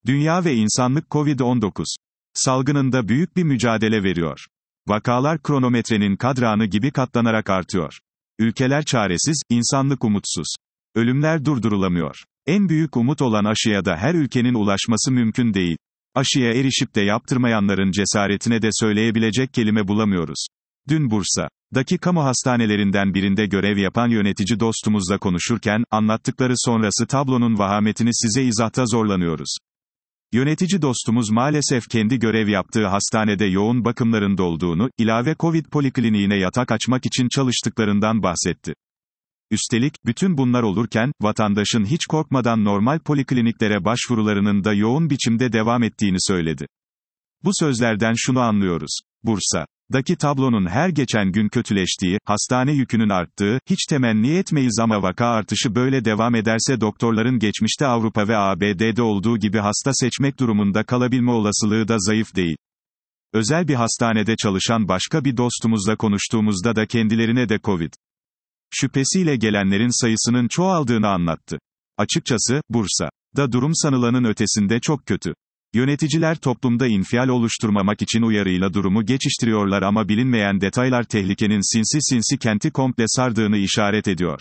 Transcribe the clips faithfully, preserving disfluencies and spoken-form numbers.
Dünya ve insanlık kovid on dokuz salgınında büyük bir mücadele veriyor. Vakalar kronometrenin kadranı gibi katlanarak artıyor. Ülkeler çaresiz, insanlık umutsuz. Ölümler durdurulamıyor. En büyük umut olan aşıya da her ülkenin ulaşması mümkün değil. Aşıya erişip de yaptırmayanların cesaretine de söyleyebilecek kelime bulamıyoruz. Dün Bursa'daki kamu hastanelerinden birinde görev yapan yönetici dostumuzla konuşurken, anlattıkları sonrası tablonun vahametini size izahta zorlanıyoruz. Yönetici dostumuz maalesef kendi görev yaptığı hastanede yoğun bakımlarında olduğunu, ilave Covid polikliniğine yatak açmak için çalıştıklarından bahsetti. Üstelik, bütün bunlar olurken, vatandaşın hiç korkmadan normal polikliniklere başvurularının da yoğun biçimde devam ettiğini söyledi. Bu sözlerden şunu anlıyoruz. Bursa'daki tablonun her geçen gün kötüleştiği, hastane yükünün arttığı, hiç temenni etmeyiz ama vaka artışı böyle devam ederse doktorların geçmişte Avrupa ve A B D'de olduğu gibi hasta seçmek durumunda kalabilme olasılığı da zayıf değil. Özel bir hastanede çalışan başka bir dostumuzla konuştuğumuzda da kendilerine de Covid şüphesiyle gelenlerin sayısının çoğaldığını anlattı. Açıkçası, Bursa'da durum sanılanın ötesinde çok kötü. Yöneticiler toplumda infial oluşturmamak için uyarıyla durumu geçiştiriyorlar ama bilinmeyen detaylar tehlikenin sinsi sinsi kenti komple sardığını işaret ediyor.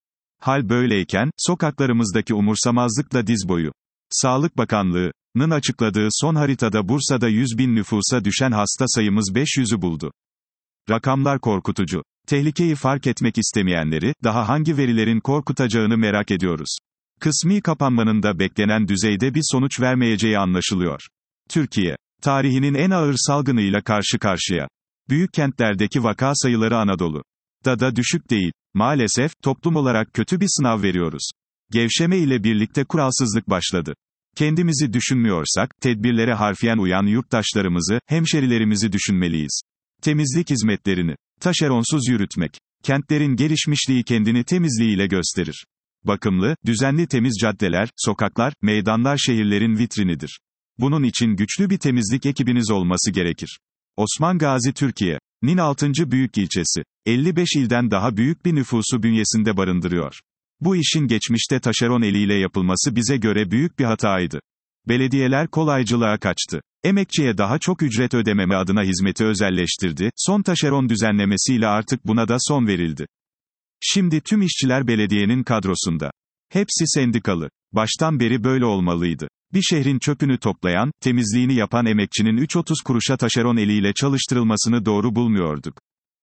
Hal böyleyken, sokaklarımızdaki umursamazlıkla diz boyu. Sağlık Bakanlığı'nın açıkladığı son haritada Bursa'da yüz bin nüfusa düşen hasta sayımız beş yüzü buldu. Rakamlar korkutucu. Tehlikeyi fark etmek istemeyenleri, daha hangi verilerin korkutacağını merak ediyoruz. Kısmi kapanmanın da beklenen düzeyde bir sonuç vermeyeceği anlaşılıyor. Türkiye, tarihinin en ağır salgınıyla karşı karşıya. Büyük kentlerdeki vaka sayıları Anadolu'da da düşük değil. Maalesef, toplum olarak kötü bir sınav veriyoruz. Gevşeme ile birlikte kuralsızlık başladı. Kendimizi düşünmüyorsak, tedbirlere harfiyen uyan yurttaşlarımızı, hemşerilerimizi düşünmeliyiz. Temizlik hizmetlerini taşeronsuz yürütmek. Kentlerin gelişmişliği kendini temizliğiyle gösterir. Bakımlı, düzenli temiz caddeler, sokaklar, meydanlar şehirlerin vitrinidir. Bunun için güçlü bir temizlik ekibiniz olması gerekir. Osman Gazi Türkiye'nin altıncı büyük ilçesi. elli beş ilden daha büyük bir nüfusu bünyesinde barındırıyor. Bu işin geçmişte taşeron eliyle yapılması bize göre büyük bir hataydı. Belediyeler kolaycılığa kaçtı. Emekçiye daha çok ücret ödememe adına hizmeti özelleştirdi, son taşeron düzenlemesiyle artık buna da son verildi. Şimdi tüm işçiler belediyenin kadrosunda. Hepsi sendikalı. Baştan beri böyle olmalıydı. Bir şehrin çöpünü toplayan, temizliğini yapan emekçinin üç otuz kuruşa taşeron eliyle çalıştırılmasını doğru bulmuyorduk.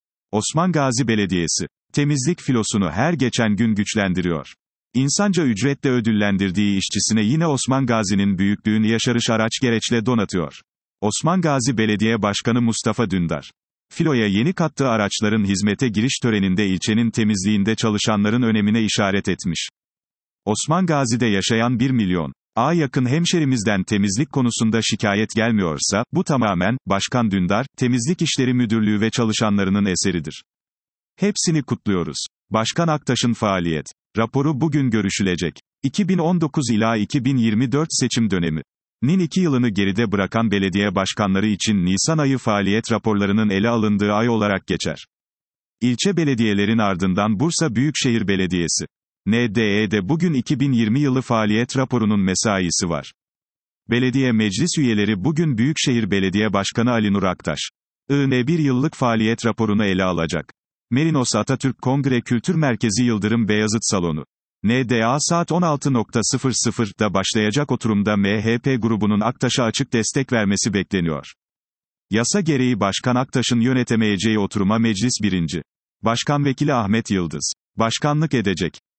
Osman Gazi Belediyesi, temizlik filosunu her geçen gün güçlendiriyor. İnsanca ücretle ödüllendirdiği işçisine yine Osman Gazi'nin büyüklüğünü yaşarış araç gereçle donatıyor. Osman Gazi Belediye Başkanı Mustafa Dündar, filoya yeni kattığı araçların hizmete giriş töreninde ilçenin temizliğinde çalışanların önemine işaret etmiş. Osman Gazi'de yaşayan bir milyon A yakın hemşerimizden temizlik konusunda şikayet gelmiyorsa, bu tamamen, Başkan Dündar, Temizlik İşleri Müdürlüğü ve çalışanlarının eseridir. Hepsini kutluyoruz. Başkan Aktaş'ın faaliyet raporu bugün görüşülecek. iki bin on dokuz ila iki bin yirmi dört seçim dönemi. Nin iki yılını geride bırakan belediye başkanları için Nisan ayı faaliyet raporlarının ele alındığı ay olarak geçer. İlçe belediyelerin ardından Bursa Büyükşehir Belediyesi. N D E'de bugün iki bin yirmi yılı faaliyet raporunun mesaisi var. Belediye meclis üyeleri bugün Büyükşehir Belediye Başkanı Ali Nur Aktaş'ın bir yıllık faaliyet raporunu ele alacak. Merinos Atatürk Kongre Kültür Merkezi Yıldırım Beyazıt Salonu. N D A saat on altı sıfırda başlayacak oturumda M H P grubunun Aktaş'a açık destek vermesi bekleniyor. Yasa gereği Başkan Aktaş'ın yönetemeyeceği oturuma Meclis birinci Başkan Vekili Ahmet Yıldız başkanlık edecek.